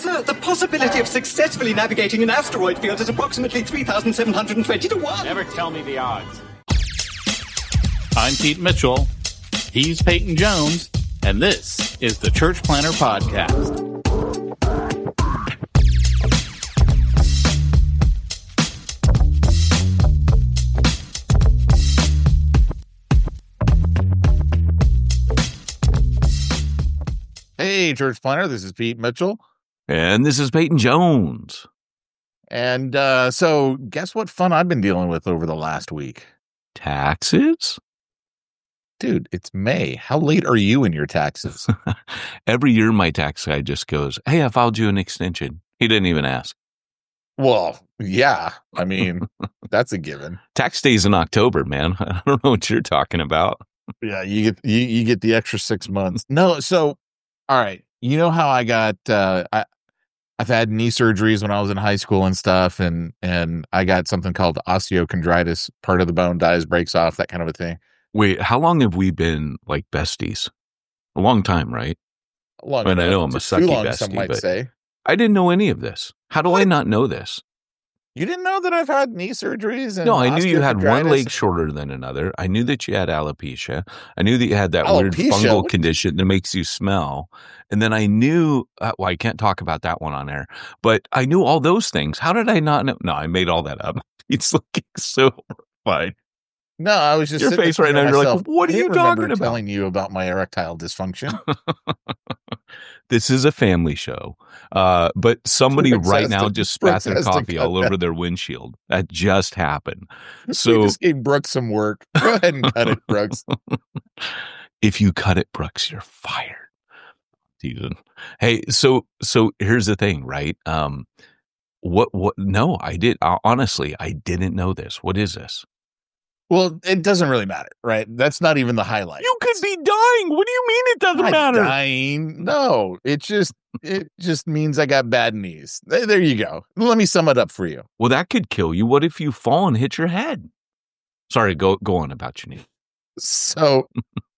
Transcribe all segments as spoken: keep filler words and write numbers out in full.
Sir, the possibility of successfully navigating an asteroid field is approximately three thousand seven hundred twenty to one. Never tell me the odds. I'm Pete Mitchell. He's Peyton Jones. And this is the Church Planter Podcast. Hey, Church Planter, this is Pete Mitchell. And this is Peyton Jones. And uh, so, guess what fun I've been dealing with over the last week? Taxes? Dude, it's May. How late are you in your taxes? Every year, my tax guy just goes, hey, I filed you an extension. He didn't even ask. Well, yeah. I mean, that's a given. Tax day's in October, man. I don't know what you're talking about. Yeah, you get you, you get the extra six months. No, so, all right. You know how I got, uh, I, I've had knee surgeries when I was in high school and stuff, and, and I got something called osteochondritis. Part of the bone dies, breaks off, that kind of a thing. Wait, how long have we been like besties? A long time, right? Long I mean, I know I'm a sucky long, bestie, some might but say. I didn't know any of this. How do What? I not know this? You didn't know that I've had knee surgeries? And No, I knew you had one osteochondritis? leg shorter than another. I knew that you had alopecia. I knew that you had that weird Alopecia? fungal What? condition that makes you smell. And then I knew, uh, well, I can't talk about that one on air, but I knew all those things. How did I not know? No, I made all that up. It's looking so horrified. No, I was just Your sitting face there right thinking now, to you're like, myself, what are I you didn't remember talking about? telling you about my erectile dysfunction. This is a family show. Uh, but somebody Brooks right has now to- just spat Brooks their has to coffee cut all that. over their windshield. That just happened. we So just gave Brooks some work. Go ahead and cut it, Brooks. if you cut it, Brooks, you're fired. Teasing. Hey, so so here's the thing, right? Um, what what? No, I did. Uh, honestly, I didn't know this. What is this? Well, it doesn't really matter, right? That's not even the highlight. You could be dying. What do you mean it doesn't Not matter? dying. No, it just it just means I got bad knees. There, there you go. Let me sum it up for you. Well, that could kill you. What if you fall and hit your head? Sorry, go go on about your knee. So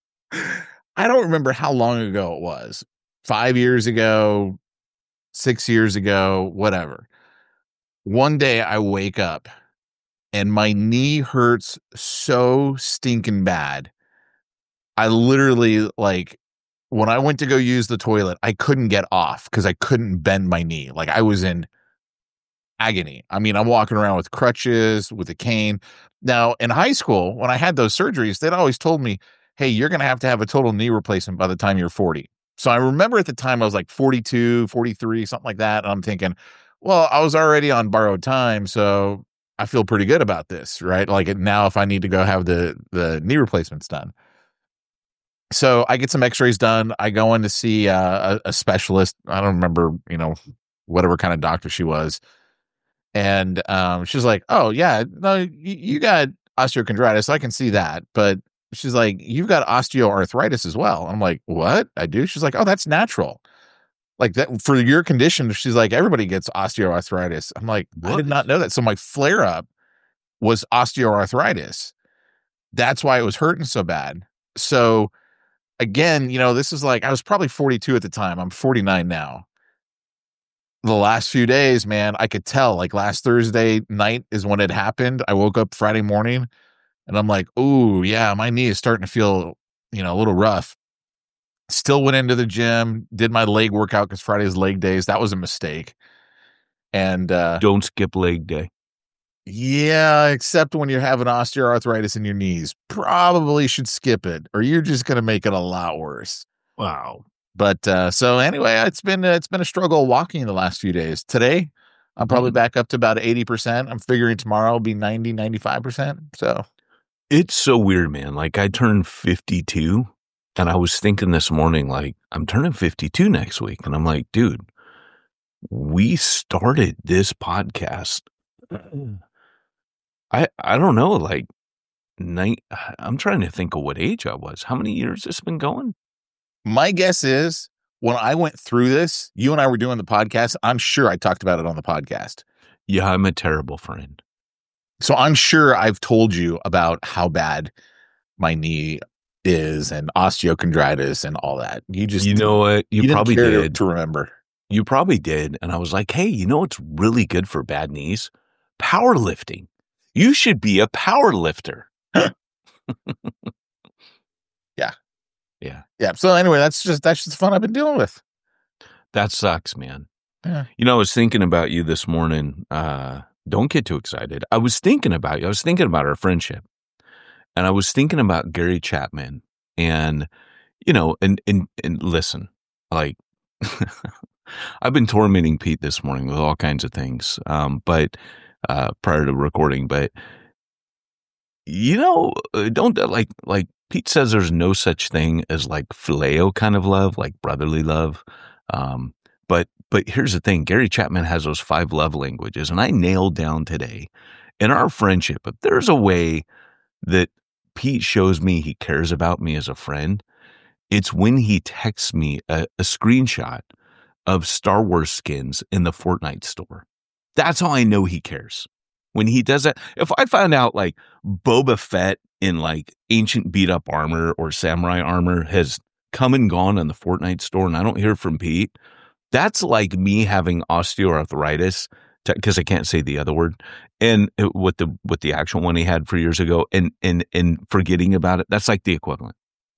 I don't remember how long ago it was. Five years ago, six years ago, whatever. One day I wake up and my knee hurts so stinking bad. I literally, like, when I went to go use the toilet, I couldn't get off because I couldn't bend my knee. Like, I was in agony. I mean, I'm walking around with crutches, with a cane. Now, in high school, when I had those surgeries, they'd always told me, hey, you're going to have to have a total knee replacement by the time you're forty. So I remember at the time I was like forty-two, forty-three, something like that. And I'm thinking, well, I was already on borrowed time, so I feel pretty good about this, right? Like now if I need to go have the, the knee replacements done. So I get some x-rays done. I go in to see uh, a, a specialist. I don't remember, you know, whatever kind of doctor she was. And um, she's like, oh, yeah, no, you, you got osteochondritis. I can see that. But she's like, you've got osteoarthritis as well. I'm like, what? I do? She's like, oh, that's natural. Like that for your condition. She's like, everybody gets osteoarthritis. I'm like, I What? did not know that. So my flare up was osteoarthritis. That's why it was hurting so bad. So again, you know, this is like, I was probably forty-two at the time. I'm forty-nine now. The last few days, man, I could tell, like last Thursday night is when it happened. I woke up Friday morning and I'm like, oh yeah, my knee is starting to feel, you know, a little rough. Still went into the gym, did my leg workout because Friday's leg days. That was a mistake. And uh, Don't skip leg day. yeah, except when you're having osteoarthritis in your knees, probably should skip it or you're just going to make it a lot worse. Wow. But uh, so anyway, it's been uh, it's been a struggle walking the last few days. Today, I'm probably Mhm. back up to about eighty percent. I'm figuring tomorrow will be ninety, ninety-five percent. So It's so weird, man. Like I turned fifty-two and I was thinking this morning, like I'm turning fifty-two next week. And I'm like, dude, we started this podcast. I, I don't know, like night. I'm trying to think of what age I was. How many years has this been going? my guess is when I went through this, you and I were doing the podcast. I'm sure I talked about it on the podcast. Yeah, I'm a terrible friend. So I'm sure I've told you about how bad my knee is and osteochondritis and all that. You just You know what? You, you didn't probably care to- did. to remember. You probably did. And I was like, hey, you know what's really good for bad knees? Powerlifting. You should be a power lifter. Yeah. Yeah. Yeah. So anyway, that's just that's just the fun I've been dealing with. That sucks, man. Yeah. You know, I was thinking about you this morning. Uh, don't get too excited. I was thinking about you. I was thinking about our friendship. And I was thinking about Gary Chapman. And, you know, and and, and listen, like I've been tormenting Pete this morning with all kinds of things. Um, but uh prior to recording, but you know, uh, don't like like Pete says there's no such thing as like phileo kind of love, like brotherly love. Um, but but here's the thing, Gary Chapman has those five love languages, and I nailed down today in our friendship, if there's a way that Pete shows me he cares about me as a friend, it's when he texts me a, a screenshot of Star Wars skins in the Fortnite store. That's how I know he cares. When he does that, if I find out like Boba Fett in like ancient beat up armor or samurai armor has come and gone in the Fortnite store and I don't hear from Pete, that's like me having osteoarthritis because I can't say the other word, and it, with the with the actual one he had for years ago, and and and forgetting about it. That's like the equivalent.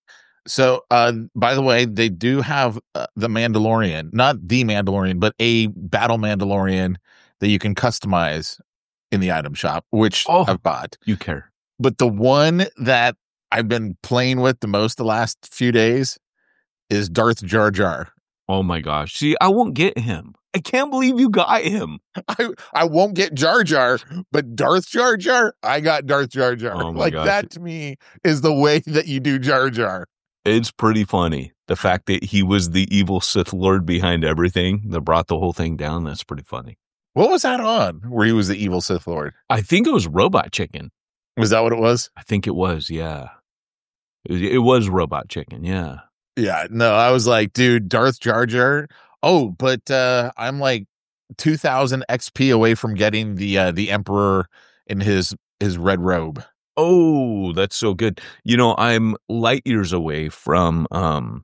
So, uh, by the way, they do have uh, the Mandalorian, not the Mandalorian, but a battle Mandalorian that you can customize in the item shop, which Oh. I've bought. You care. But the one that I've been playing with the most the last few days is Darth Jar Jar. Oh my gosh. See, I won't get him. I can't believe you got him. I, I won't get Jar Jar, but Darth Jar Jar, I got Darth Jar Jar. Oh my like gosh. that to me is the way that you do Jar Jar. It's pretty funny. The fact that he was the evil Sith Lord behind everything that brought the whole thing down, that's pretty funny. What was that on where he was the evil Sith Lord? I think it was Robot Chicken. Was that what it was? I think it was, yeah. It, it was Robot Chicken, yeah. Yeah, no, I was like, dude, Darth Jar Jar. Oh, but uh, I'm like two thousand X P away from getting the uh, the Emperor in his his red robe. Oh, that's so good. You know, I'm light years away from um,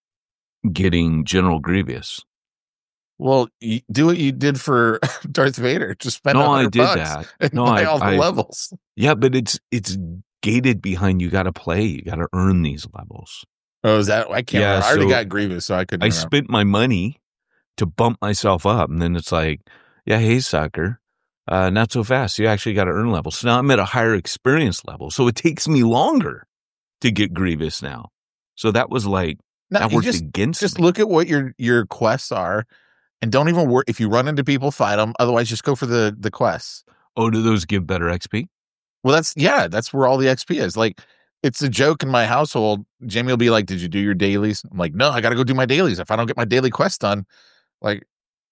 getting General Grievous. Well, you do what you did for Darth Vader. Just spend No, a I hundred did bucks that. and No, buy I- all the I- levels. Yeah, but it's it's gated behind you got to play. You got to earn these levels. Oh, is that? I can't. Yeah, remember. I already so got Grievous, so I couldn't. I remember. spent my money to bump myself up, and then it's like, yeah, hey, sucker, uh, not so fast. You actually got to earn levels. So now I'm at a higher experience level, so it takes me longer to get Grievous now. So that was like No, that you worked just against just me. look at what your your quests are, and don't even worry if you run into people, fight them. Otherwise, just go for the the quests. Oh, do those give better X P? Well, that's yeah, that's where all the X P is. Like, it's a joke in my household. Jamie will be like, "Did you do your dailies?" I'm like, "No, I got to go do my dailies. If I don't get my daily quest done, like,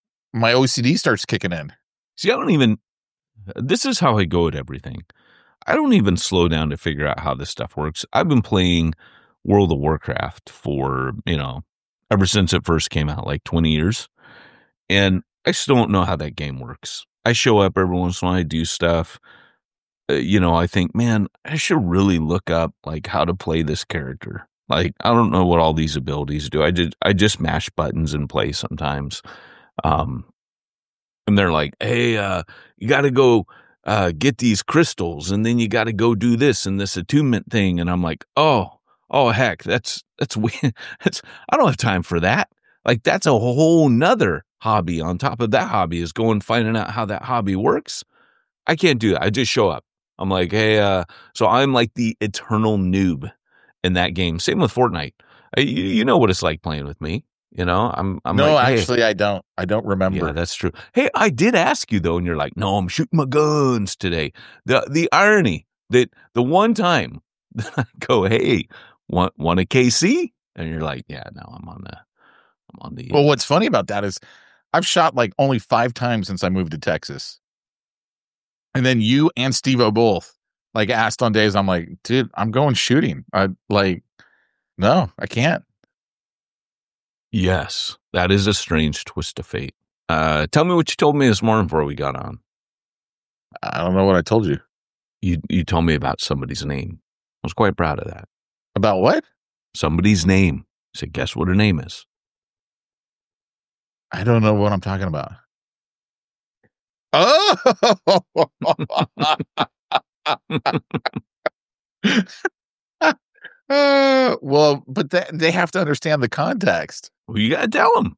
my O C D starts kicking in." See, I don't even. This is how I go at everything. I don't even slow down to figure out how this stuff works. I've been playing World of Warcraft for, you know, ever since it first came out, like twenty years. And I still don't know how that game works. I show up every once in a while, I do stuff. Uh, you know, I think, man, I should really look up like how to play this character. Like, I don't know what all these abilities do. I just, I just mash buttons and play sometimes. Um, and they're like, hey, uh, you got to go uh, get these crystals, and then you got to go do this and this attunement thing. And I'm like, oh, oh, heck, that's, that's weird. That's, I don't have time for that. Like, that's a whole nother hobby on top of that hobby is going finding out how that hobby works. I can't do that. I just show up. I'm like, hey, uh, so I'm like the eternal noob in that game. Same with Fortnite. I, you, you know what it's like playing with me. You know, I'm, I'm no, like, hey, actually, I don't. I don't remember. yeah, that's true. Hey, I did ask you though, and you're like, no, I'm shooting my guns today. The the irony that the one time that I go, hey, want want a K C? And you're like, yeah, no, I'm on the I'm on the Well, what's funny about that is I've shot like only five times since I moved to Texas. And then you and Steve-O both like asked on days. I'm like, dude, I'm going shooting. I like, no, I can't. Yes, that is a strange twist of fate. Uh, tell me what you told me this morning before we got on. I don't know what I told you You you told me about somebody's name. I was quite proud of that. about. What? Somebody's name. I said, guess what her name is? I don't know what I'm talking about. Oh, uh, well, but they, they have to understand the context. Well, you got to tell them.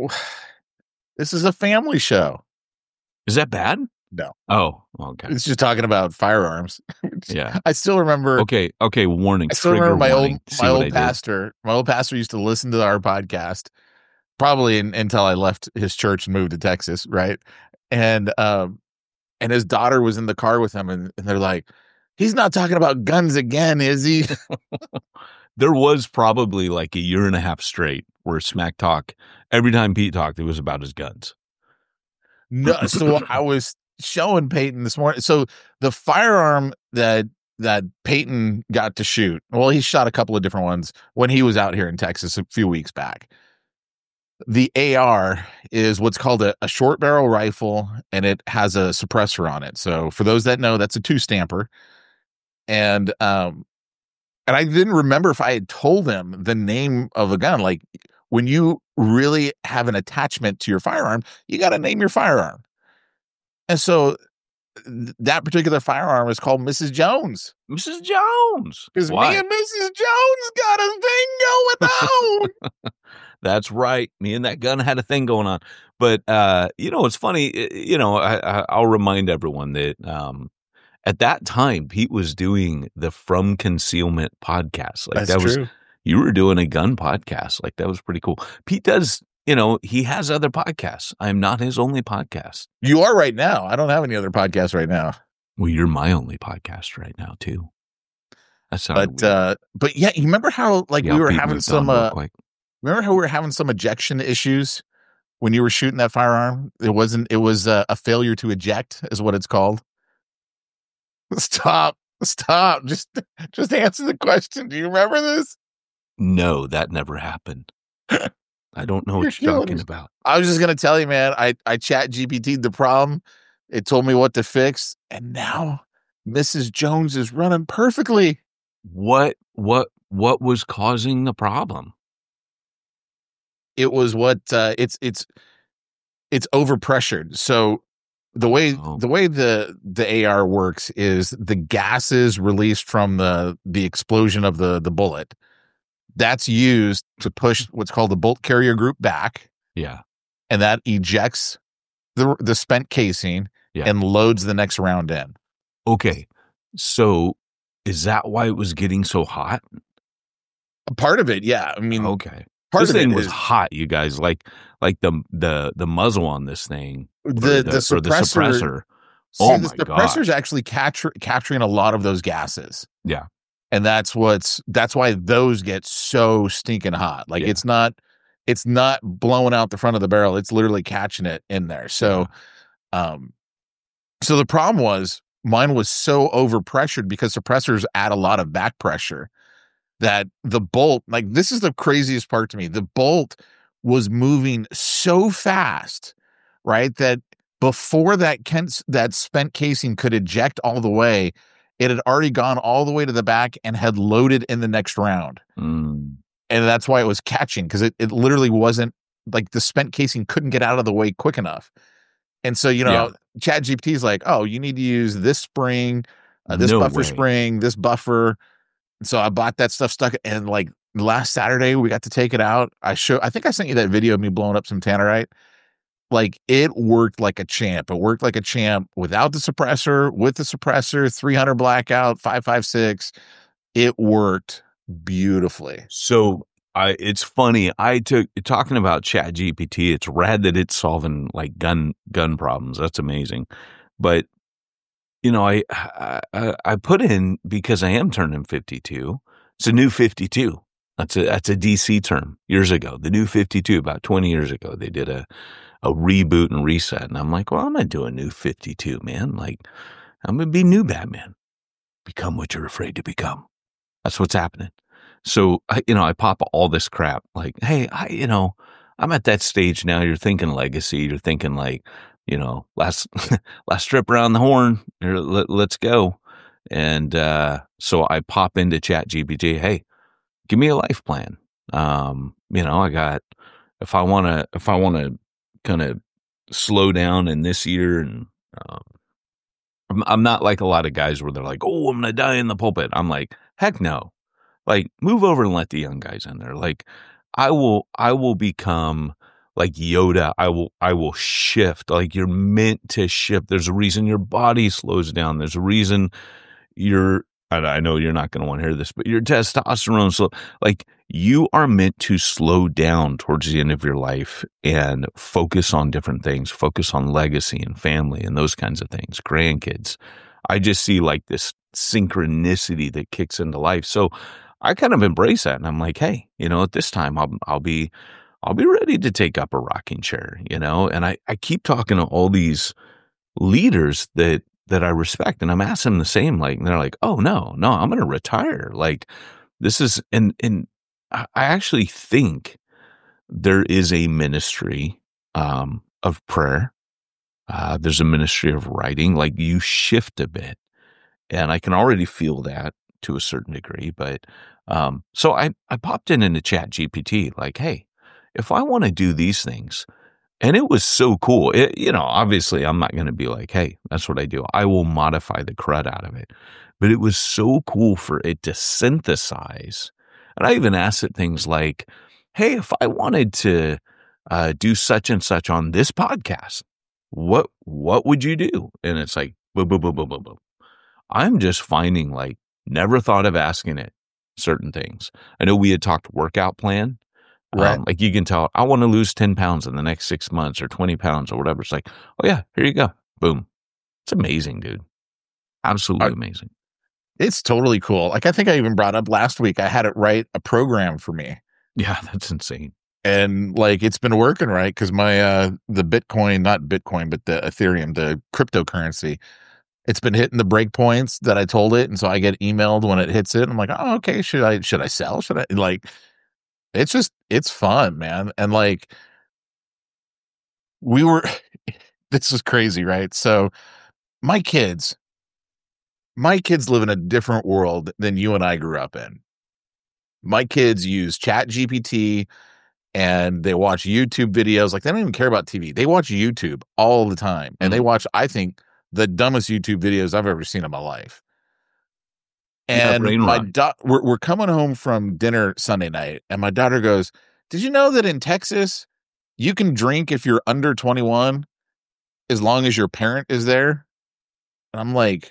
This is a family show. Is that bad? No. Oh, okay. It's just talking about firearms. Yeah. I still remember. Okay. Okay. Warning. I still Trigger remember my warning. old See my what I old did? pastor. My old pastor used to listen to our podcast, probably in, until I left his church and moved to Texas, right? And um, and his daughter was in the car with him, and, and they're like, "He's not talking about guns again, is he?" There was probably like a year and a half straight where Smack Talk, every time Pete talked, it was about his guns. No, so I was showing Peyton this morning. So the firearm that that Peyton got to shoot, well, he shot a couple of different ones when he was out here in Texas a few weeks back. The A R is what's called a, a short barrel rifle, and it has a suppressor on it. So for those that know, that's a two stamper. And um, and I didn't remember if I had told him the name of a gun. Like, when you really have an attachment to your firearm, you got to name your firearm. And so th- that particular firearm is called Missus Jones. Missus Jones. Because Why? me and Missus Jones got a thing going on. That's right. Me and that gun had a thing going on. But, uh, you know, it's funny. uh, You know, I, I, I'll remind everyone that um, at that time, Pete was doing the From Concealment podcast. Like, That's that was, true. you were doing a gun podcast. Like, that was pretty cool. Pete does, you know, he has other podcasts. I'm not his only podcast. You are right now. I don't have any other podcasts right now. Well, you're my only podcast right now, too. That sounded But weird. uh, but yeah, you remember how like Yeah, we were Pete having moved some on real uh, quick. remember how we were having some ejection issues when you were shooting that firearm? It wasn't. It was uh, a failure to eject, is what it's called. Stop! Stop! Just just answer the question. Do you remember this? No, that never happened. I don't know You're what you're killing talking me. about. I was just gonna tell you, man. I I chat G P T'd the problem. It told me what to fix, and now Missus Jones is running perfectly. What what what was causing the problem? It was what uh, it's it's it's overpressured. So the way Oh. the way the the A R works is the gases released from the the explosion of the the bullet, that's used to push what's called the bolt carrier group back, Yeah. and that ejects the the spent casing Yeah. and loads the next round in. Okay. So is that why it was getting so hot? A part of it, yeah. I mean, Okay. part This of thing it was is hot, you guys. Like like the the the muzzle on this thing. or the the or the suppressor. suppressor. See, Oh the my suppressor's gosh. actually capture, capturing a lot of those gases. Yeah. And that's what's that's why those get so stinking hot. Like Yeah. it's not it's not blowing out the front of the barrel. It's literally catching it in there. So um so the problem was mine was so overpressured because suppressors add a lot of back pressure that the bolt, like this is the craziest part to me. The bolt was moving so fast, right? That before that Kent's, that spent casing could eject all the way, it had already gone all the way to the back and had loaded in the next round. Mm. And that's why it was catching, because it, it literally wasn't like the spent casing couldn't get out of the way quick enough. And so, you know, Chat G P T is like, oh, you need to use this spring, uh, this No buffer way. spring, this buffer. So I bought that stuff, stuck it, and like last Saturday we got to take it out. I show I think I sent you that video of me blowing up some tannerite. Like it worked like a champ. It worked like a champ without the suppressor, with the suppressor, three hundred blackout, five five six. It worked beautifully. So I, it's funny. I took talking about Chat G P T. It's rad that it's solving like gun gun problems. That's amazing. But you know, I I, I put in because I am turning fifty-two. It's a new fifty-two. That's a that's a D C term. Years ago, the new fifty-two. About twenty years ago, they did a a reboot and reset, and I'm like, well, I'm gonna do a new fifty-two, man. Like, I'm gonna be new Batman. Become what you're afraid to become. That's what's happening. So, I, you know, I pop all this crap like, hey, I, you know, I'm at that stage now. You're thinking legacy. You're thinking like, you know, last, last trip around the horn. Here, let, let's go. And, uh, so I pop into Chat G P T. Hey, give me a life plan. Um, you know, I got, if I want to, if I want to kind of slow down in this year. And um, I'm, I'm not like a lot of guys where they're like, oh, I'm going to die in the pulpit. I'm like, heck no. Like, move over and let the young guys in there. Like, I will, I will become like Yoda. I will, I will shift. Like, you're meant to shift. There's a reason your body slows down. There's a reason you're, I know you're not going to want to hear this, but your testosterone, so like you are meant to slow down towards the end of your life and focus on different things, focus on legacy and family and those kinds of things, grandkids. I just see like this synchronicity that kicks into life. So I kind of embrace that. And I'm like, hey, you know, at this time I'll, I'll be, I'll be ready to take up a rocking chair, you know? And I, I keep talking to all these leaders that, that I respect. And I'm asking them the same, like, and they're like, oh no, no, I'm going to retire. Like this is, and, and I actually think there is a ministry, um, of prayer. Uh, there's a ministry of writing, like you shift a bit, and I can already feel that to a certain degree. But, um, so I, I popped in into Chat G P T, like, hey, if I want to do these things. And it was so cool. It, you know, obviously I'm not going to be like, hey, that's what I do. I will modify the crud out of it. But it was so cool for it to synthesize. And I even asked it things like, hey, if I wanted to uh, do such and such on this podcast, what what would you do? And it's like, boom, boom, boom, boom, boom, boom. I'm just finding like, never thought of asking it certain things. I know we had talked workout plan. Right. Um, like you can tell, I want to lose ten pounds in the next six months or twenty pounds or whatever. It's like, oh yeah, here you go. Boom. It's amazing, dude. Absolutely I, amazing. It's totally cool. Like I think I even brought up last week, I had it write a program for me. Yeah, that's insane. And like, it's been working, right? Cause my, uh, the Bitcoin, not Bitcoin, but the Ethereum, the cryptocurrency, it's been hitting the break points that I told it. And so I get emailed when it hits it. I'm like, oh, okay. Should I, should I sell? Should I like, it's just, it's fun, man. And like, we were, this is crazy, right? So my kids, my kids live in a different world than you and I grew up in. My kids use Chat G P T and they watch YouTube videos. Like they don't even care about T V. They watch YouTube all the time. And mm-hmm. they watch, I think, the dumbest YouTube videos I've ever seen in my life. And yeah, my da- we're, we're coming home from dinner Sunday night, and my daughter goes, did you know that in Texas, you can drink if you're under twenty-one as long as your parent is there? And I'm like,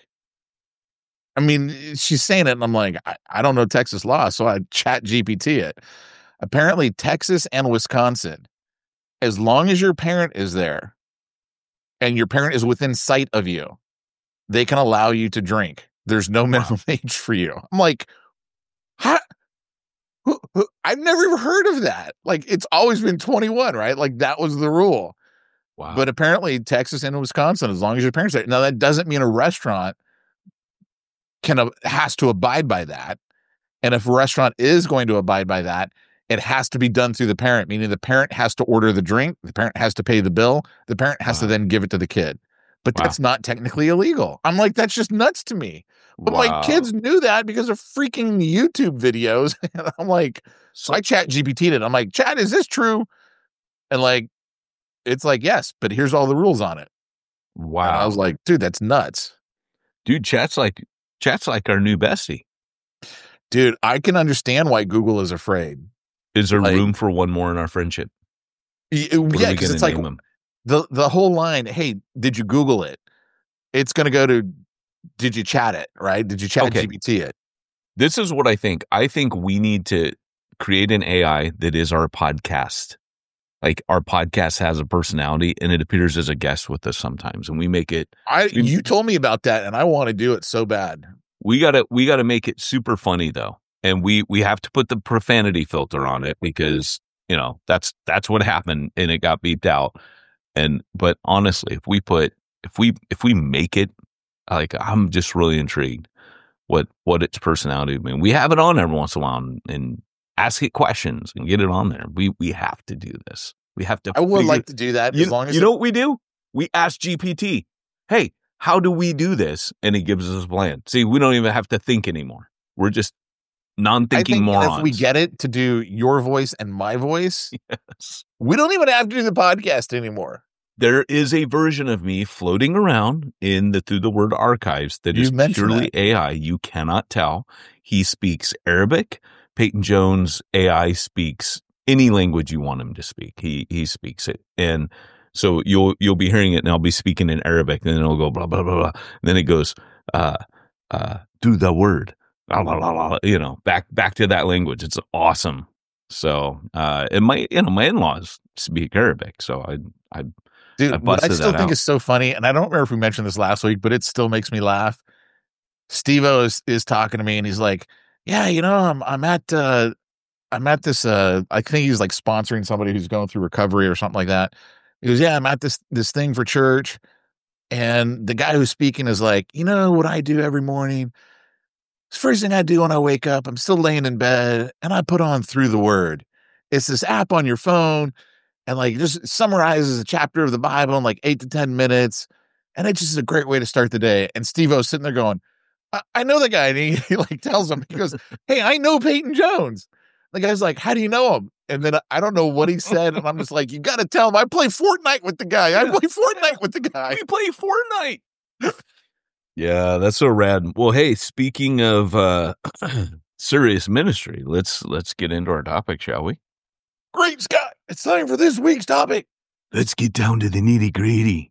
I mean, she's saying it, and I'm like, I, I don't know Texas law, so I Chat G P T it. Apparently, Texas and Wisconsin, as long as your parent is there and your parent is within sight of you, they can allow you to drink. There's no minimum age for you. I'm like, how? Who, who, I've never even heard of that. Like, it's always been twenty-one, right? Like, that was the rule. Wow. But apparently, Texas and Wisconsin, as long as your parents are. Now, that doesn't mean a restaurant can uh, has to abide by that. And if a restaurant is going to abide by that, it has to be done through the parent, meaning the parent has to order the drink, the parent has to pay the bill, the parent has wow. to then give it to the kid. But wow. that's not technically illegal. I'm like, that's just nuts to me. But wow. my kids knew that because of freaking YouTube videos. And I'm like, so I Chat G P T'd it. I'm like, Chat, is this true? And like, it's like, yes, but here's all the rules on it. Wow. And I was like, dude, that's nuts. Dude, Chat's like, Chat's like our new bestie. Dude, I can understand why Google is afraid. Is there like, room for one more in our friendship? Y- yeah, because it's like him? the the whole line, hey, did you Google it? It's going to go to, did you chat it, right? Did you Chat okay. G P T it? This is what I think. I think we need to create an A I that is our podcast. Like our podcast has a personality and it appears as a guest with us sometimes. And we make it. I we, You told me about that and I want to do it so bad. We got to we got to make it super funny though. And we we have to put the profanity filter on it because, you know, that's that's what happened and it got beeped out. And but honestly, if we put if we if we make it, like I'm just really intrigued what what its personality. I mean, we have it on every once in a while and, and ask it questions and get it on there. We we have to do this. We have to. I would figure, like to do that you, as long as you it, know what we do. We ask G P T, hey, how do we do this? And he gives us a plan. See, we don't even have to think anymore. We're just non-thinking I think morons. if we get it to do your voice and my voice, yes. we don't even have to do the podcast anymore. There is a version of me floating around in the Through the Word archives that You've is purely that. A I. You cannot tell. He speaks Arabic. Peyton Jones A I speaks any language you want him to speak. He he speaks it, and so you'll you'll be hearing it, and I'll be speaking in Arabic, and then it'll go blah blah blah blah. And then it goes uh uh through the word, blah, blah, blah, blah, you know, back back to that language. It's awesome. So uh, and my you know my in-laws speak Arabic, so I I. Dude, I what I still think out. is so funny, and I don't remember if we mentioned this last week, but it still makes me laugh. Steve-O is, is talking to me, and he's like, "Yeah, you know, I'm I'm at uh, I'm at this. Uh, I think he's like sponsoring somebody who's going through recovery or something like that." He goes, "Yeah, I'm at this this thing for church," and the guy who's speaking is like, "You know what I do every morning? It's the first thing I do when I wake up. I'm still laying in bed, and I put on Through the Word. It's this app on your phone." And like just summarizes a chapter of the Bible in like eight to ten minutes. And it's just a great way to start the day. And Steve-O's sitting there going, I, I know the guy. And he, he like tells him, he goes, "Hey, I know Peyton Jones." The guy's like, "How do you know him?" And then I don't know what he said. And I'm just like, you got to tell him I play Fortnite with the guy. I play Fortnite with the guy. We play Fortnite. Yeah, that's so rad. Well, hey, speaking of uh, serious ministry, let's let's get into our topic, shall we? Great, Scott. It's time for this week's topic. Let's get down to the nitty gritty.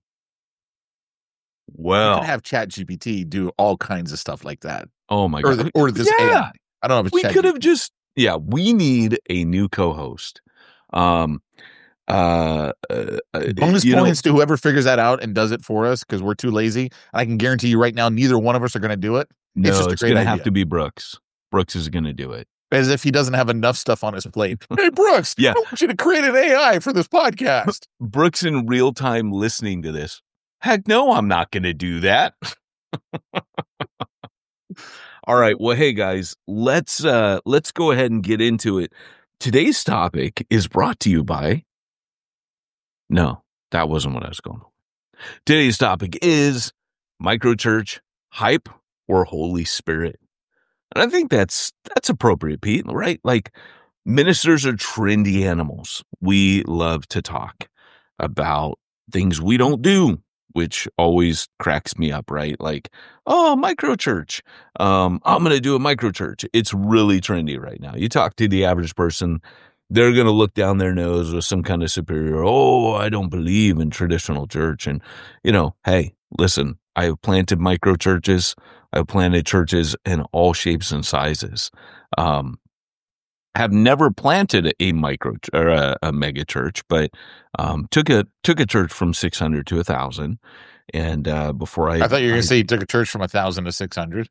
Well, you can have ChatGPT do all kinds of stuff like that. Oh my or god! The, or this yeah. A I. I don't know if it's we Chat could G P T. have just yeah. We need a new co-host. Um, uh, uh bonus you points know, to whoever figures that out and does it for us because we're too lazy. And I can guarantee you right now, neither one of us are going to do it. No, it's, just it's going to have to be Brooks. Brooks is going to do it. As if he doesn't have enough stuff on his plate. Hey, Brooks, yeah. I want you to create an A I for this podcast. Brooks in real time listening to this. Heck no, I'm not going to do that. All right. Well, hey guys, let's uh let's go ahead and get into it. Today's topic is brought to you by No, that wasn't what I was going for. Today's topic is microchurch, hype, or Holy Spirit. And I think that's that's appropriate, Pete, right? Like ministers are trendy animals. We love to talk about things we don't do, which always cracks me up, right? Like, oh, microchurch. Um, I'm going to do a microchurch. It's really trendy right now. You talk to the average person, they're going to look down their nose with some kind of superior, oh, I don't believe in traditional church. And, you know, hey, listen, I have planted microchurches. I've planted churches in all shapes and sizes. Um, have never planted a micro or a, a mega church, but um, took a took a church from six hundred to a thousand. And uh, before I, I thought you were going I, to say you took a church from a thousand to six hundred.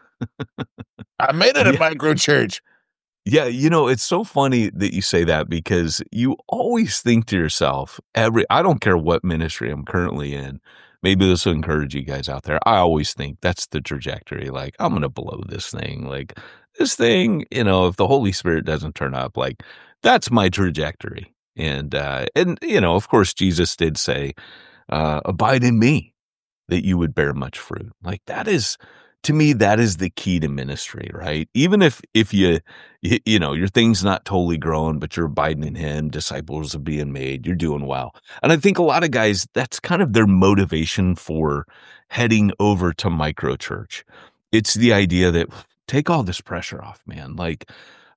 I made it a yeah. micro church. Yeah, you know, it's so funny that you say that because you always think to yourself, every I don't care what ministry I'm currently in. Maybe this will encourage you guys out there. I always think that's the trajectory. Like, I'm going to blow this thing. Like, this thing, you know, if the Holy Spirit doesn't turn up, like, that's my trajectory. And, uh, and you know, of course, Jesus did say, uh, abide in me, that you would bear much fruit. Like, that is, to me, that is the key to ministry, right? Even if, if you, you, you know, your thing's not totally growing, but you're abiding in him, disciples are being made, you're doing well. And I think a lot of guys, that's kind of their motivation for heading over to microchurch. It's the idea that take all this pressure off, man. Like,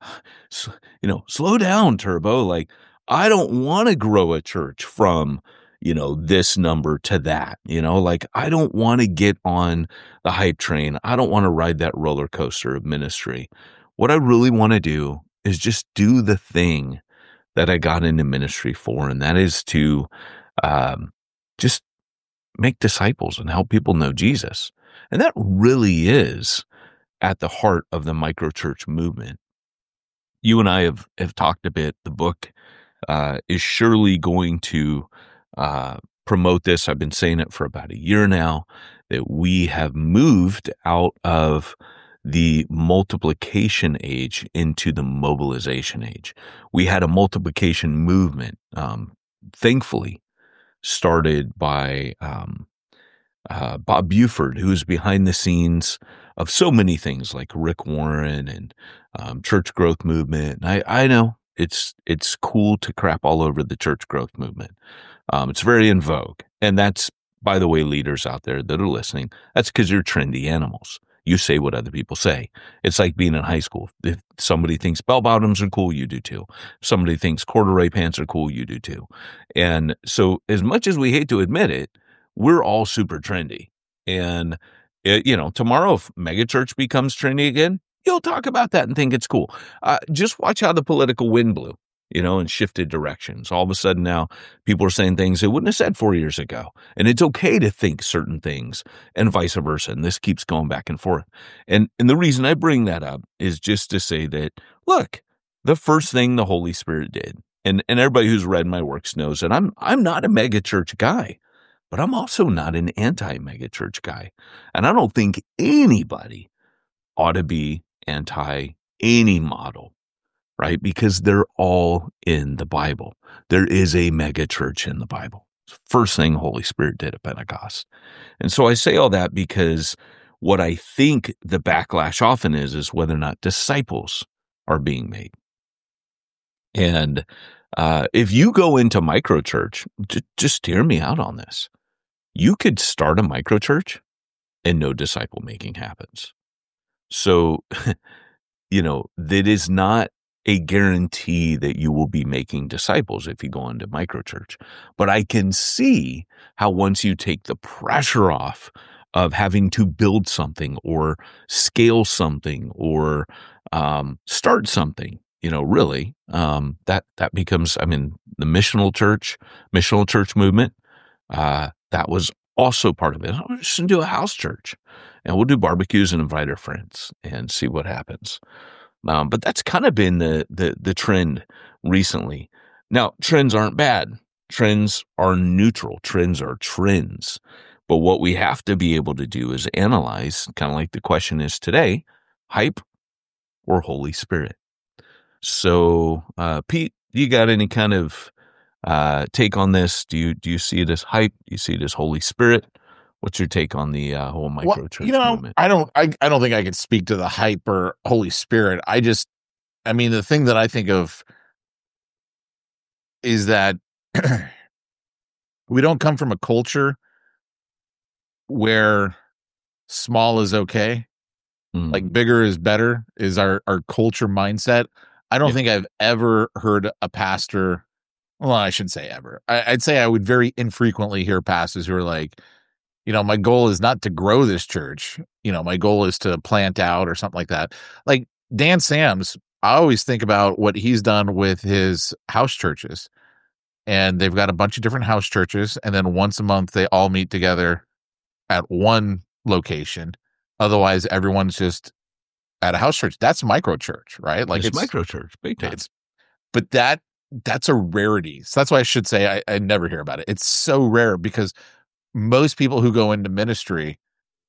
you know, slow down, Turbo. Like, I don't want to grow a church from, you know, this number to that, you know, like I don't want to get on the hype train. I don't want to ride that roller coaster of ministry. What I really want to do is just do the thing that I got into ministry for. And that is to um, just make disciples and help people know Jesus. And that really is at the heart of the microchurch movement. You and I have, have talked a bit. The book uh, is surely going to Uh, promote this. I've been saying it for about a year now, that we have moved out of the multiplication age into the mobilization age. We had a multiplication movement, um, thankfully, started by um, uh, Bob Buford, who's behind the scenes of so many things like Rick Warren and um, church growth movement. I, I know it's it's cool to crap all over the church growth movement. Um, it's very in vogue. And that's, by the way, leaders out there that are listening, that's because you're trendy animals. You say what other people say. It's like being in high school. If somebody thinks bell bottoms are cool, you do too. If somebody thinks corduroy pants are cool, you do too. And so as much as we hate to admit it, we're all super trendy. And, it, you know, tomorrow, if megachurch becomes trendy again, you'll talk about that and think it's cool. Uh, just watch how the political wind blew, you know, and shifted directions. All of a sudden now people are saying things they wouldn't have said four years ago. And it's okay to think certain things and vice versa. And this keeps going back and forth. And, and the reason I bring that up is just to say that, look, the first thing the Holy Spirit did, and, and everybody who's read my works knows that I'm, I'm not a megachurch guy, but I'm also not an anti-megachurch guy. And I don't think anybody ought to be anti any model, right? Because they're all in the Bible. There is a mega church in the Bible. First thing Holy Spirit did at Pentecost. And so I say all that because what I think the backlash often is, is whether or not disciples are being made. And uh, if you go into microchurch, j- just hear me out on this. You could start a microchurch and no disciple making happens. So, you know, that is not a guarantee that you will be making disciples if you go into microchurch. But I can see how once you take the pressure off of having to build something or scale something or um, start something, you know, really, um, that, that becomes, I mean, the missional church, missional church movement, uh, that was also part of it. I'll just do a house church and we'll do barbecues and invite our friends and see what happens. Um, but that's kind of been the, the, the trend recently. Now, trends aren't bad. Trends are neutral. Trends are trends. But what we have to be able to do is analyze, kind of like the question is today, hype or Holy Spirit. So, uh, Pete, you got any kind of uh, take on this? Do you do you see it as hype? Do you see it as Holy Spirit? What's your take on the uh, whole micro Well, church you know, movement? I don't, I, I don't think I could speak to the hype or Holy Spirit. I just, I mean, the thing that I think of is that we don't come from a culture where small is okay. Mm. Like bigger is better is our, our culture mindset. I don't Yeah. think I've ever heard a pastor. Well, I shouldn't say ever. I, I'd say I would very infrequently hear pastors who are like, you know, my goal is not to grow this church. You know, my goal is to plant out or something like that. Like Dan Sams, I always think about what he's done with his house churches. And they've got a bunch of different house churches. And then once a month, they all meet together at one location. Otherwise, everyone's just at a house church. That's micro church, right? Like It's, it's micro church, big time. It's, but that that's a rarity. So that's why I should say I, I never hear about it. It's so rare because most people who go into ministry,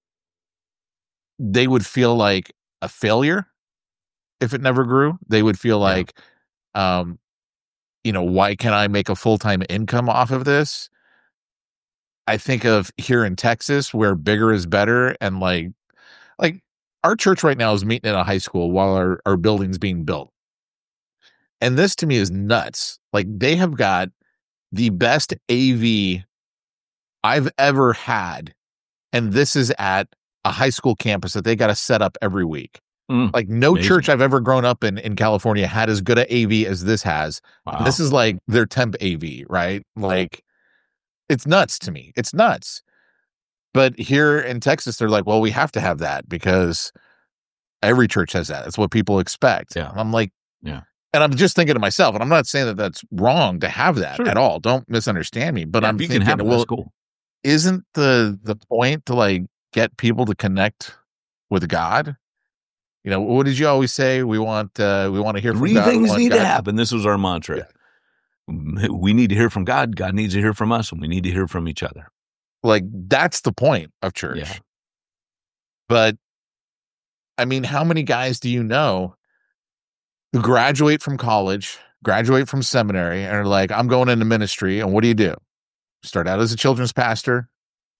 they would feel like a failure if it never grew. They would feel like, yeah. um, you know, why can't I make a full-time income off of this? I think of here in Texas where bigger is better. And like, like our church right now is meeting in a high school while our, our building's being built. And this to me is nuts. Like they have got the best A V I've ever had. And this is at a high school campus that they got to set up every week. Mm, like no amazing. church I've ever grown up in in California had as good a A V as this has. Wow. This is like their temp A V, right? Like it's nuts to me. It's nuts. But here in Texas, they're like, well, we have to have that because every church has that. It's what people expect. Yeah. And I'm like, yeah. And I'm just thinking to myself, and I'm not saying that that's wrong to have that Sure. at all. Don't misunderstand me. But Yeah, I'm if you thinking, can have it, well, that's cool. isn't the the point to like get people to connect with God? You know, what did you always say? We want uh, we want to hear from Three God. We things want need God- to happen. This was our mantra. Yeah. We need to hear from God. God needs to hear from us, and we need to hear from each other. Like that's the point of church. Yeah. But I mean, how many guys do you know who graduate from college, graduate from seminary, and are like, I'm going into ministry. And what do you do? Start out as a children's pastor.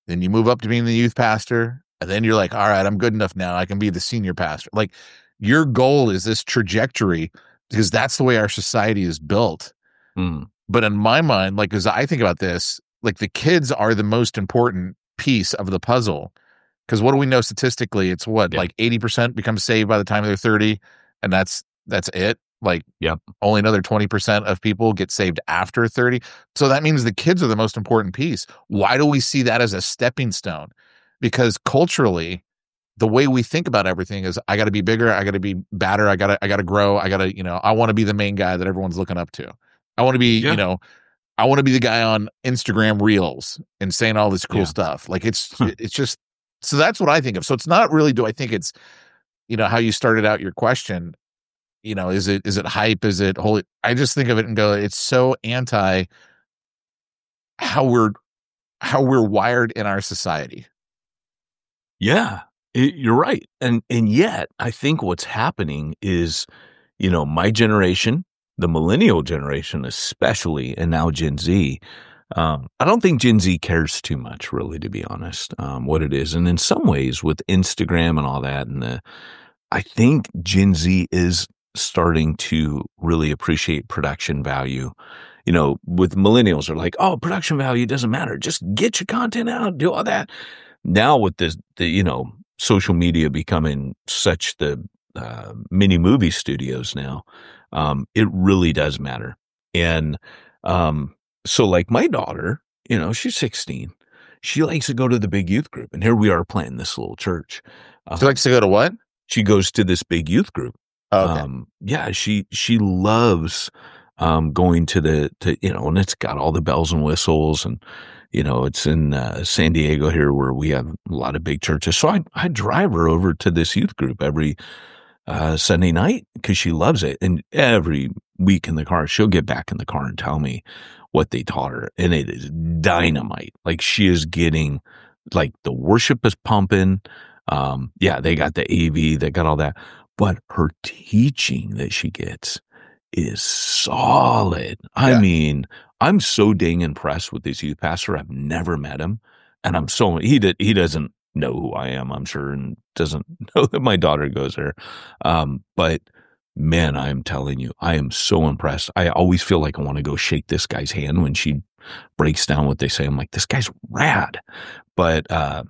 then you move up to being the youth pastor, and then you're like, all right, I'm good enough now. I can be the senior pastor. Like, your goal is this trajectory because that's the way our society is built. Mm. But in my mind, like, as I think about this, like, the kids are the most important piece of the puzzle. Because what do we know statistically? It's what, Yeah. like eighty percent become saved by the time they're thirty, and that's that's it. Like, Yep. only another twenty percent of people get saved after thirty. So that means the kids are the most important piece. Why do we see that as a stepping stone? Because culturally, the way we think about everything is, I got to be bigger, I got to be badder, I got to I got to grow, I got to, you know, I want to be the main guy that everyone's looking up to. I want to be, Yeah. you know, I want to be the guy on Instagram Reels and saying all this cool Yeah. stuff. Like, it's it's just, so that's what I think of. So it's not really, do I think it's, you know, how you started out your question, you know, is it is it hype? Is it holy? I just think of it and go, it's so anti how we're how we're wired in our society. Yeah, it, you're right. And and yet, I think what's happening is, you know, my generation, the millennial generation especially, and now Gen Z, um, I don't think Gen Z cares too much, really, to be honest, um, what it is. And in some ways, with Instagram and all that, and the, I think Gen Z is starting to really appreciate production value. You know, with millennials are like, oh, production value doesn't matter. Just get your content out, do all that. Now with this, the, you know, social media becoming such the uh, mini movie studios now, um, it really does matter. And um, so like my daughter, you know, she's sixteen. She likes to go to the big youth group. And here we are planting this little church. Uh, She likes to go to what? she goes to this big youth group. Oh, okay. Um, yeah, she she loves um, going to the to you know, and it's got all the bells and whistles, and you know, it's in uh, San Diego here where we have a lot of big churches. So I I drive her over to this youth group every uh, Sunday night because she loves it, and every week in the car she'll get back in the car and tell me what they taught her, and it is dynamite. Like, she is getting, like, the worship is pumping. Um, yeah, they got the A V, they got all that. But her teaching that she gets is solid. I Yeah. mean, I'm so dang impressed with this youth pastor. I've never met him. And I'm so, he did, he doesn't know who I am, I'm sure, and doesn't know that my daughter goes there. Um, but man, I'm telling you, I am so impressed. I always feel like I want to go shake this guy's hand when she breaks down what they say. I'm like, this guy's rad. But, uh,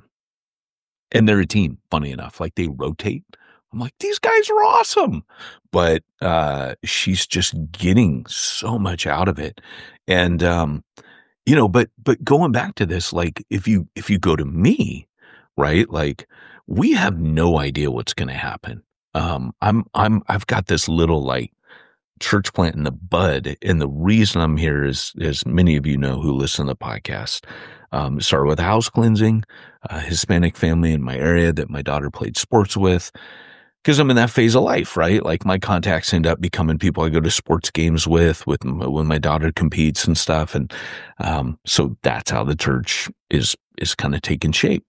and they're a team, funny enough. Like, they rotate. I'm like, these guys are awesome. But uh, she's just getting so much out of it. And, um, you know, but but going back to this, like, if you if you go to me, right, like, we have no idea what's going to happen. Um, I'm I'm I've got this little, like, church plant in the bud. And the reason I'm here is, as many of you know who listen to the podcast, um, it started with house cleansing, a Hispanic family in my area that my daughter played sports with. Because I'm in that phase of life, right? Like, my contacts end up becoming people I go to sports games with, with when my daughter competes and stuff. And um, so that's how the church is is kind of taking shape.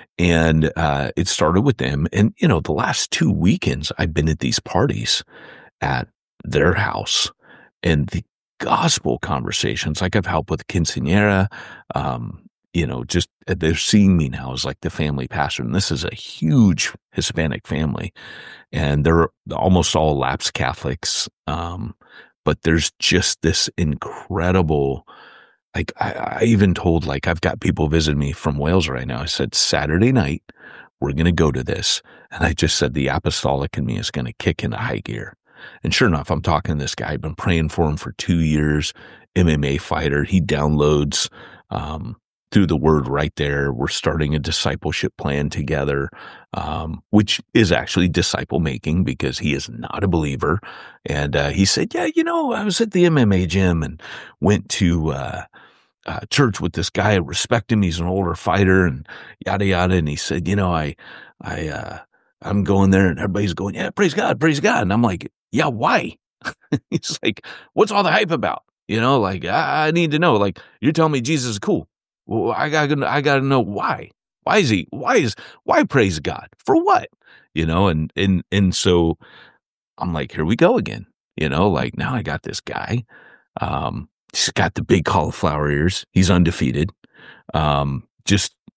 And uh, it started with them. And, you know, the last two weekends, I've been at these parties at their house, and the gospel conversations, like, I've helped with quinceañera, um, you know, just they're seeing me now as, like, the family pastor. And this is a huge Hispanic family, and they're almost all lapsed Catholics. Um, but there's just this incredible, like, I, I even told, like, I've got people visiting me from Wales right now. I said, Saturday night, we're going to go to this. And I just said, the apostolic in me is going to kick into high gear. And sure enough, I'm talking to this guy. I've been praying for him for two years, M M A fighter. He downloads, um, through the word right there. We're starting a discipleship plan together, um, which is actually disciple making because he is not a believer. And uh, he said, yeah, you know, I was at the M M A gym and went to uh, uh, church with this guy. I respect him. He's an older fighter and yada, yada. And he said, you know, I, I, uh, I'm going there and everybody's going, yeah, praise God, praise God. And I'm like, yeah, why? He's like, what's all the hype about? You know, like, I, I need to know, like, you're telling me Jesus is cool. Well, I gotta, I gotta know why. Why is he? Why is? Why praise God for what? You know, and and and so I'm like, here we go again. You know, like, now I got this guy. Um, he's got the big cauliflower ears. He's undefeated. Um, just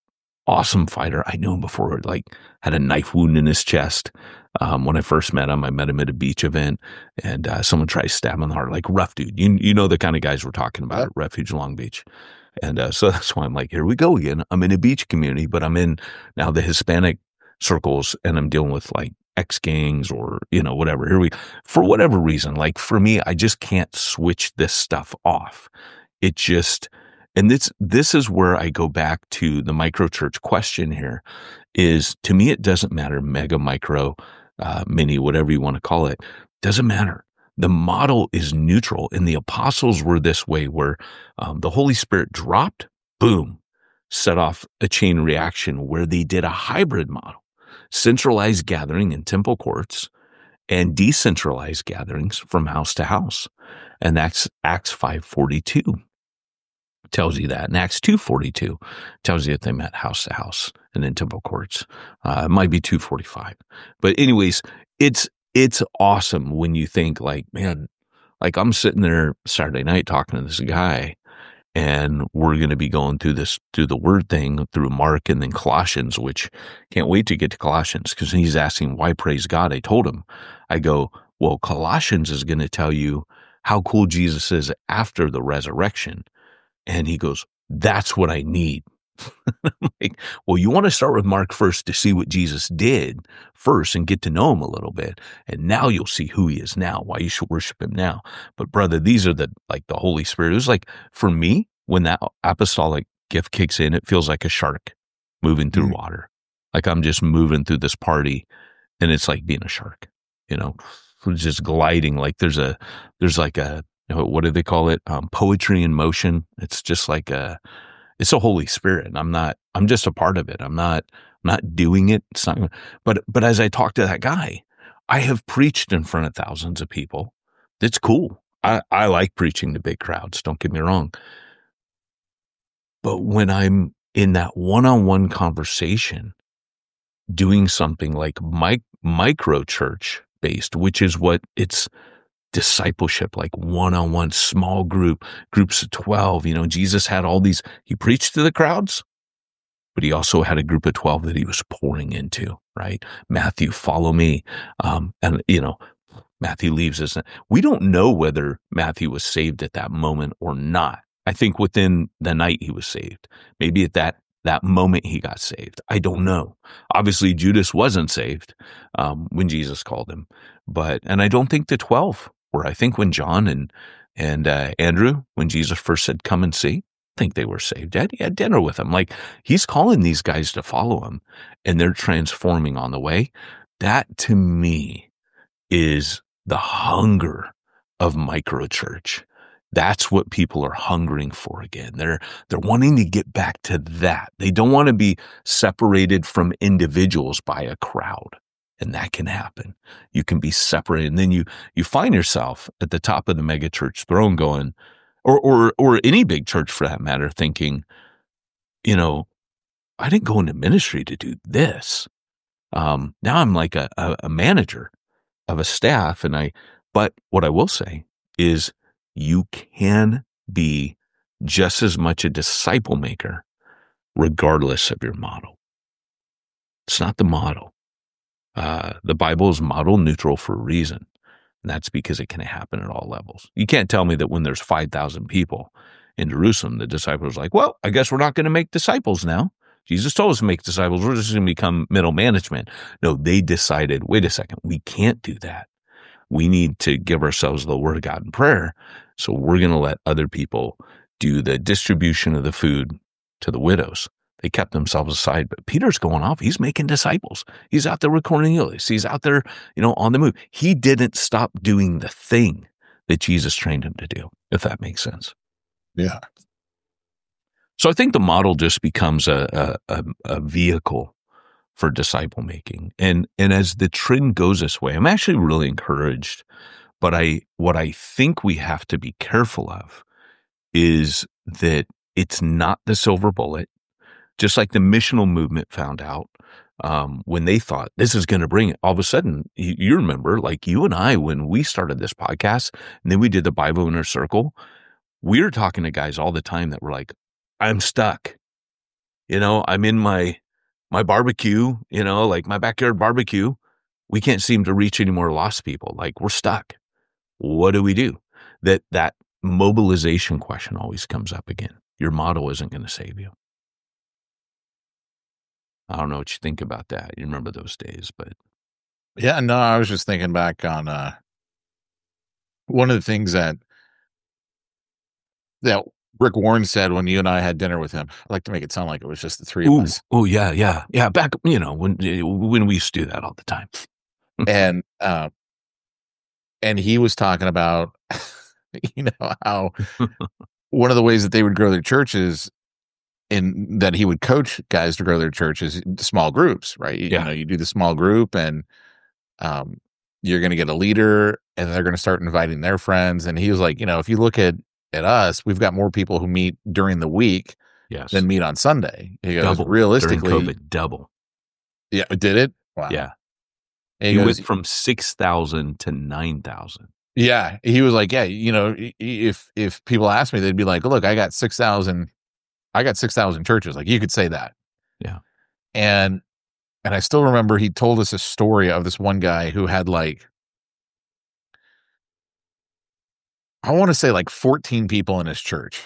awesome fighter. I knew him before, like had a knife wound in his chest. Um, when I first met him, I met him at a beach event, and uh, someone tried to stab him in the heart, like rough dude. You you know the kind of guys we're talking about Yep. at Refuge Long Beach. And uh, so that's why I'm like, here we go again. I'm in a beach community, but I'm in now the Hispanic circles, and I'm dealing with like ex gangs or, you know, whatever. Here we, for whatever reason, like for me, I just can't switch this stuff off. It just, and this, this is where I go back to the micro church question here is, to me, it doesn't matter, mega, micro, uh, mini, whatever you want to call it, doesn't matter. The model is neutral, and the apostles were this way where um, the Holy Spirit dropped, boom, set off a chain reaction where they did a hybrid model, centralized gathering in temple courts and decentralized gatherings from house to house. And that's Acts five forty-two tells you that. And Acts two forty-two tells you that they met house to house and in temple courts. Uh, it might be two forty-five. But anyways, it's it's awesome when you think like, man, like I'm sitting there Saturday night talking to this guy, and we're going to be going through this, through the word thing, through Mark and then Colossians, which can't wait to get to Colossians, because he's asking why praise God. I told him, I go, well, Colossians is going to tell you how cool Jesus is after the resurrection. And he goes, that's what I need. I'm like, well, you want to start with Mark first to see what Jesus did first and get to know him a little bit. And now you'll see who he is now, why you should worship him now. But brother, these are the, like the Holy Spirit. It was like, for me, when that apostolic gift kicks in, it feels like a shark moving through mm. water. Like I'm just moving through this party, and it's like being a shark, you know, just gliding. Like there's a, there's like a, what do they call it? Um, poetry in motion. It's just like a, it's a Holy Spirit. And I'm not, I'm just a part of it. I'm not, I'm not doing it. It's not, but, but as I talk to that guy, I have preached in front of thousands of people. It's cool. I, I like preaching to big crowds. Don't get me wrong. But when I'm in that one-on-one conversation, doing something like mic- micro church based, which is what it's, discipleship, like one-on-one small group, groups of twelve. You know, Jesus had all these, he preached to the crowds, but he also had a group of twelve that he was pouring into, right? Matthew, follow me. Um, and, you know, Matthew leaves us. We don't know whether Matthew was saved at that moment or not. I think within the night he was saved. Maybe at that that moment he got saved. I don't know. Obviously, Judas wasn't saved um, when Jesus called him. But, and I don't think the twelve were. I think when John and and uh, Andrew, when Jesus first said, come and see, I think they were saved. He had dinner with him. Like, he's calling these guys to follow him, and they're transforming on the way. That, to me, is the hunger of microchurch. That's what people are hungering for again. They're they're wanting to get back to that. They don't want to be separated from individuals by a crowd. And that can happen. You can be separated. And then you you find yourself at the top of the mega church throne going, or or or any big church for that matter, thinking, you know, I didn't go into ministry to do this. Um, now I'm like a, a, a manager of a staff. And I, but what I will say is you can be just as much a disciple maker regardless of your model. It's not the model. Uh, the Bible is model neutral for a reason. And that's because it can happen at all levels. You can't tell me that when there's five thousand people in Jerusalem, the disciples are like, well, I guess we're not going to make disciples now. Jesus told us to make disciples. We're just going to become middle management. No, they decided, wait a second, we can't do that. We need to give ourselves the word of God in prayer. So we're going to let other people do the distribution of the food to the widows. They kept themselves aside, but Peter's going off. He's making disciples. He's out there with Cornelius. He's out there, you know, on the move. He didn't stop doing the thing that Jesus trained him to do, if that makes sense. Yeah. So I think the model just becomes a, a, a vehicle for disciple making. And, and as the trend goes this way, I'm actually really encouraged, but I, what I think we have to be careful of is that it's not the silver bullet. Just like the missional movement found out um, when they thought this is going to bring it. All of a sudden, you, you remember, like you and I, when we started this podcast, and then we did the Bible Inner Circle, we were talking to guys all the time that were like, I'm stuck. You know, I'm in my my barbecue, you know, like my backyard barbecue. We can't seem to reach any more lost people. Like we're stuck. What do we do? That that mobilization question always comes up again. Your model isn't going to save you. I don't know what you think about that. You remember those days, but Yeah, no, I was just thinking back on uh, one of the things that that Rick Warren said when you and I had dinner with him. I like to make it sound like it was just the three of ooh, us. oh yeah, yeah, yeah. Back, you know, when when we used to do that all the time. and uh, and he was talking about, you know, how one of the ways that they would grow their churches, in that he would coach guys to grow their churches, small groups, right? You, Yeah. you know, you do the small group, and um, you're going to get a leader, and they're going to start inviting their friends. And he was like, you know, if you look at at us, we've got more people who meet during the week Yes. than meet on Sunday. He goes, double realistically, during COVID, double. Yeah, did it? Wow. Yeah. And He he goes, went from six thousand to nine thousand. yeah, he was like, yeah, you know, if if people ask me, they'd be like, look, I got six thousand, I got six thousand churches. Like, you could say that. Yeah. And and I still remember he told us a story of this one guy who had like, I want to say like fourteen people in his church.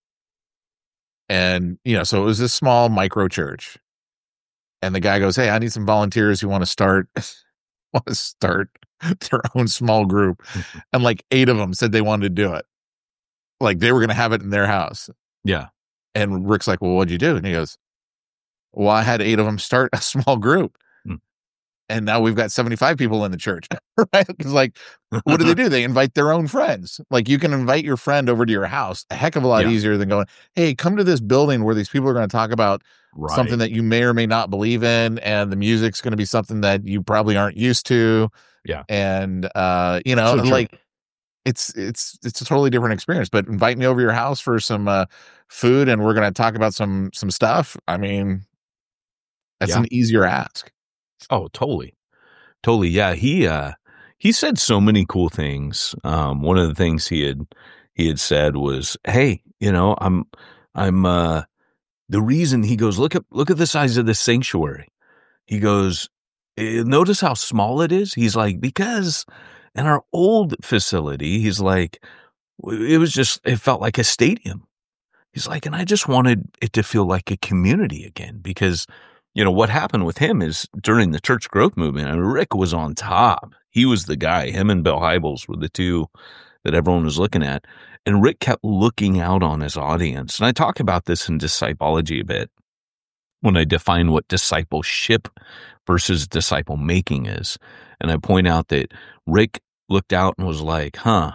And, you know, so it was this small micro church. And the guy goes, hey, I need some volunteers who want to start, want to start their own small group. And like eight of them said they wanted to do it. Like they were going to have it in their house. Yeah. And Rick's like, well, what'd you do? And he goes, well, I had eight of them start a small group. Hmm. And now we've got seventy-five people in the church. Right? Because like, what do they do? They invite their own friends. Like you can invite your friend over to your house a heck of a lot Yeah. easier than going, hey, come to this building where these people are going to talk about Right. something that you may or may not believe in. And the music's going to be something that you probably aren't used to. Yeah. And, uh, you know, So and true. like, it's, it's, it's a totally different experience, but invite me over to your house for some, uh, food, and we're going to talk about some, some stuff. I mean, that's Yeah. an easier ask. Oh, totally. Totally. Yeah. He, uh, he said so many cool things. Um, one of the things he had, he had said was, hey, you know, I'm, I'm, uh, the reason he goes, look at, look at the size of this sanctuary. He goes, "Eh, notice how small it is. He's like, because in our old facility, he's like, it was just, it felt like a stadium. He's like, and I just wanted it to feel like a community again, because, you know, what happened with him is during the church growth movement, and Rick was on top. He was the guy. Him and Bill Hybels were the two that everyone was looking at. And Rick kept looking out on his audience. And I talk about this in Discipology a bit when I define what discipleship versus disciple making is. And I point out that Rick looked out and was like, huh,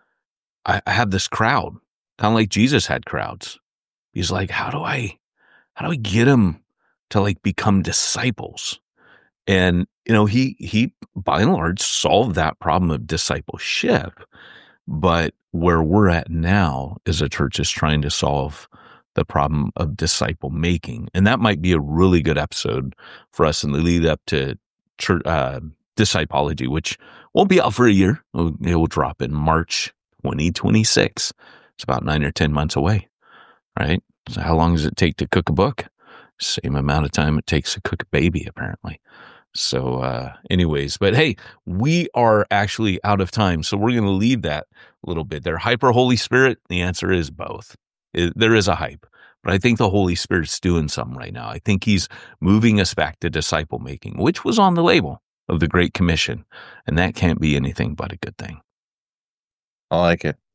I, I have this crowd, kind of like Jesus had crowds. He's like, how do I, how do I get them to like become disciples? And, you know, he, he by and large solved that problem of discipleship. But where we're at now is a church is trying to solve the problem of disciple making. And that might be a really good episode for us in the lead up to church, uh, Discipology, which won't be out for a year. It will drop in March twenty twenty-six. It's about nine or ten months away, right? So how long does it take to cook a book? Same amount of time it takes to cook a baby, apparently. So uh, anyways, but hey, we are actually out of time. So we're going to leave that a little bit there. Hype or Holy Spirit? The answer is both. It, there is a hype, but I think the Holy Spirit's doing something right now. I think he's moving us back to disciple making, which was on the label of the Great Commission. And that can't be anything but a good thing. I like it.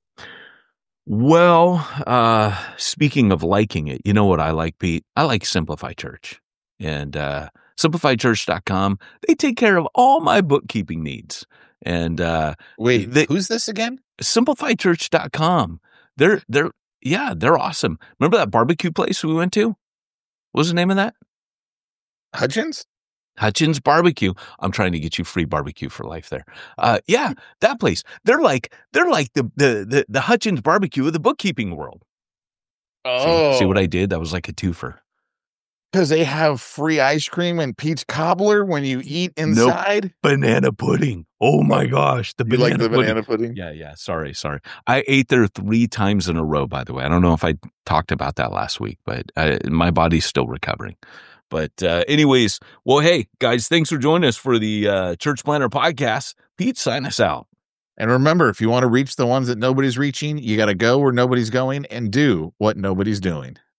Well, uh, speaking of liking it, you know what I like, Pete? I like Simplify Church. And uh, simplify church dot com, they take care of all my bookkeeping needs. And uh, Wait, they, who's this again? simplify church dot com. They're, they're, yeah, they're awesome. Remember that barbecue place we went to? What was the name of that? Hutchins? Hutchins Barbecue. I'm trying to get you free barbecue for life there. Uh, yeah, that place. They're like, they're like the, the, the, the Hutchins Barbecue of the bookkeeping world. Oh. See, see what I did? That was like a twofer. Because they have free ice cream and peach cobbler when you eat inside. Banana pudding. Oh my gosh. The You banana like the pudding. banana pudding? Yeah, yeah. Sorry, sorry. I ate there three times in a row, by the way. I don't know if I talked about that last week, but I, my body's still recovering. But uh, anyways, well, hey, guys, thanks for joining us for the uh, Church Planner Podcast. Pete, sign us out. And remember, if you want to reach the ones that nobody's reaching, you got to go where nobody's going and do what nobody's doing.